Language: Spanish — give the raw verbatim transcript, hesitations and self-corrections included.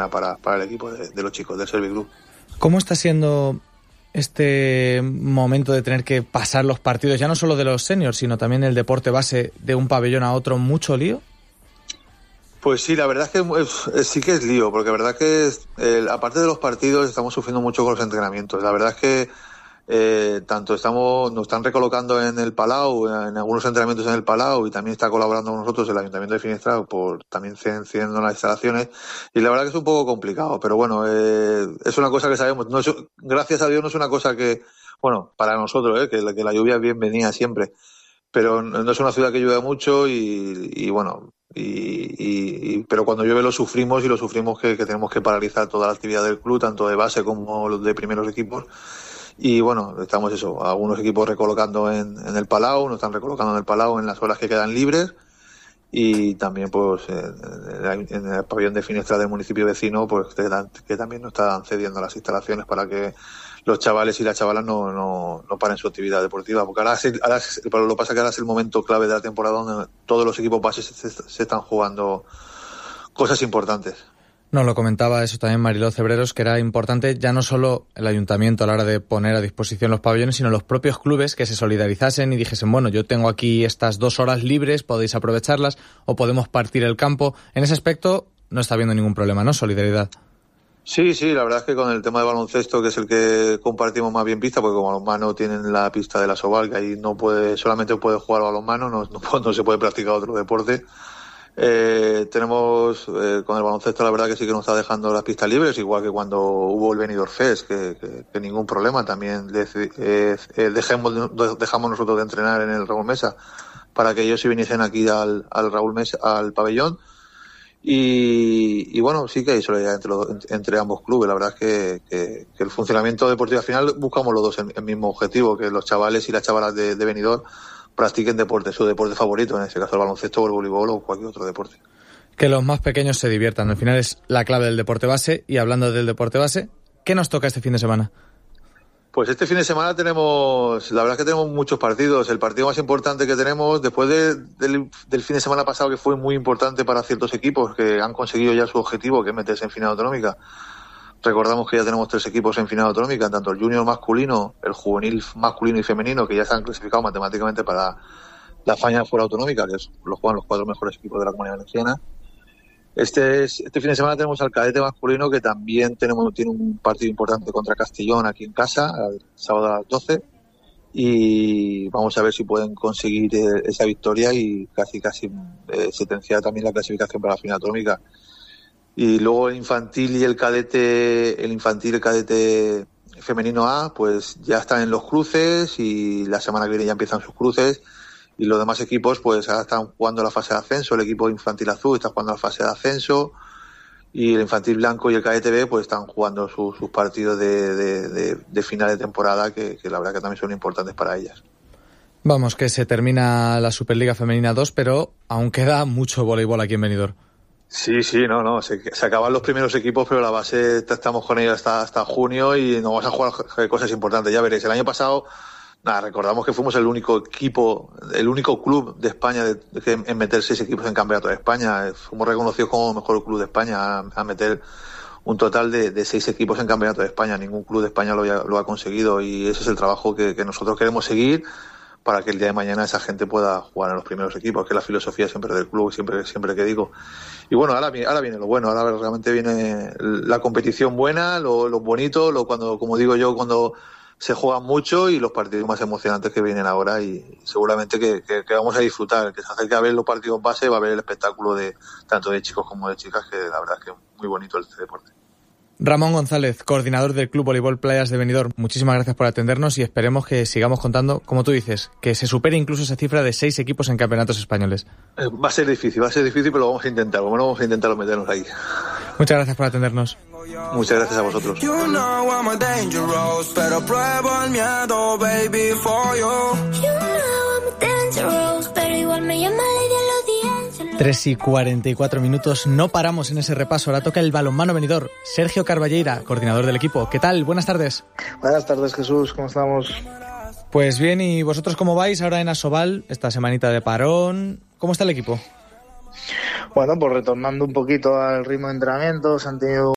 buena para, para el equipo de, de los chicos del Serviclub. ¿Cómo está siendo este momento de tener que pasar los partidos, ya no solo de los seniors, sino también el deporte base, de un pabellón a otro? ¿Mucho lío? Pues sí, la verdad es que es, es, sí que es lío, porque la verdad que es, eh, aparte de los partidos estamos sufriendo mucho con los entrenamientos. La verdad es que eh, tanto estamos, nos están recolocando en el Palau, en algunos entrenamientos en el Palau, y también está colaborando con nosotros el Ayuntamiento de Finestrat por también cediendo las instalaciones, y la verdad que es un poco complicado, pero bueno, eh, es una cosa que sabemos, no es, gracias a Dios no es una cosa que, bueno, para nosotros, eh, que, la, que la lluvia es bienvenida siempre, pero no es una ciudad que llueve mucho y, y bueno, y, y, y pero cuando llueve lo sufrimos y lo sufrimos que, que tenemos que paralizar toda la actividad del club, tanto de base como los de primeros equipos. Y bueno, estamos eso, algunos equipos recolocando en, en el Palau, nos están recolocando en el Palau en las horas que quedan libres, y también pues en, en el pabellón de Finestrat del municipio vecino, pues que, que también nos están cediendo las instalaciones para que los chavales y las chavalas no, no, no paren su actividad deportiva, porque ahora, se, ahora se, lo que pasa es que ahora es el momento clave de la temporada donde todos los equipos bases se, se están jugando cosas importantes. Nos lo comentaba eso también Mariló Cebreros, que era importante ya no solo el ayuntamiento a la hora de poner a disposición los pabellones, sino los propios clubes que se solidarizasen y dijesen, bueno, yo tengo aquí estas dos horas libres, podéis aprovecharlas o podemos partir el campo. En ese aspecto no está habiendo ningún problema, ¿no? Solidaridad. Sí, sí, la verdad es que con el tema de baloncesto, que es el que compartimos más bien pista, porque como balonmano tienen la pista de la Soval, que ahí no puede, solamente puede jugar balonmano, no, no, no se puede practicar otro deporte. Eh, tenemos eh, con el baloncesto la verdad que sí que nos está dejando las pistas libres, igual que cuando hubo el Benidorm Fest, que, que, que ningún problema, también de, eh, eh, dejemos, dejamos nosotros de entrenar en el Raúl Mesa para que ellos se viniesen aquí al, al Raúl Mesa, al pabellón, y, y bueno, sí que hay solidaridad entre, los, entre ambos clubes. La verdad es que, que, que el funcionamiento deportivo al final buscamos los dos el, el mismo objetivo, que los chavales y las chavalas de, de Benidorm practiquen deporte, su deporte favorito, en este caso el baloncesto o el voleibol o cualquier otro deporte. Que los más pequeños se diviertan, al final es la clave del deporte base. Y hablando del deporte base, ¿qué nos toca este fin de semana? Pues este fin de semana tenemos, la verdad es que tenemos muchos partidos. El partido más importante que tenemos, después de, del, del fin de semana pasado, que fue muy importante para ciertos equipos que han conseguido ya su objetivo, que es meterse en final autonómica. Recordamos que ya tenemos tres equipos en final autonómica, tanto el junior masculino, el juvenil masculino y femenino, que ya se han clasificado matemáticamente para la faña fuera autonómica, que es, lo juegan los cuatro mejores equipos de la Comunidad Valenciana. Este, es, este fin de semana tenemos al cadete masculino, que también tenemos, tiene un partido importante contra Castellón aquí en casa, el sábado a las doce, y vamos a ver si pueden conseguir eh, esa victoria y casi casi eh, sentenciar también la clasificación para la final autonómica. Y luego el infantil y el cadete, el infantil y el cadete femenino A, pues ya están en los cruces y la semana que viene ya empiezan sus cruces, y los demás equipos pues ahora están jugando la fase de ascenso. El equipo infantil azul está jugando la fase de ascenso y el infantil blanco y el cadete B pues están jugando su, sus partidos de, de, de, de final de temporada, que, que la verdad que también son importantes para ellas. Vamos, que se termina la Superliga Femenina dos, pero aún queda mucho voleibol aquí en Benidorm. Sí, sí, no, no, se, se acaban los primeros equipos, pero la base estamos con ellos hasta, hasta junio y nos vamos a jugar cosas importantes, ya veréis. El año pasado, nada, recordamos que fuimos el único equipo, el único club de España de, de, en meter seis equipos en campeonato de España. Fuimos reconocidos como el mejor club de España a, a meter un total de, de seis equipos en campeonato de España. Ningún club de España lo, ha, lo ha conseguido, y ese es el trabajo que, que nosotros queremos seguir para que el día de mañana esa gente pueda jugar en los primeros equipos, que es la filosofía siempre del club, siempre siempre que digo. Y bueno, ahora, ahora viene lo bueno, ahora realmente viene la competición buena, lo, lo bonito, lo cuando, como digo yo, cuando se juega mucho, y los partidos más emocionantes que vienen ahora, y seguramente que, que, que vamos a disfrutar. El que se acerque a ver los partidos base va a ver el espectáculo de tanto de chicos como de chicas, que la verdad es que es muy bonito este deporte. Ramón González, coordinador del Club Voleibol Playas de Benidorm, muchísimas gracias por atendernos y esperemos que sigamos contando, como tú dices, que se supere incluso esa cifra de seis equipos en campeonatos españoles. Eh, va a ser difícil, va a ser difícil, pero lo vamos a intentar, bueno, vamos a intentar meternos ahí. Muchas gracias por atendernos. Muchas gracias a vosotros. You know I'm dangerous, pero pruebo el miedo, baby, for you. You know I'm dangerous, pero igual me llama de los días. tres y cuarenta y cuatro minutos, no paramos en ese repaso. Ahora toca el balonmano Benidorm. Sergio Carballeira, coordinador del equipo. ¿Qué tal? Buenas tardes. Buenas tardes, Jesús. ¿Cómo estamos? Pues bien, ¿y vosotros cómo vais ahora en Asobal? Esta semanita de parón. ¿Cómo está el equipo? Bueno, pues retornando un poquito al ritmo de entrenamientos. Han tenido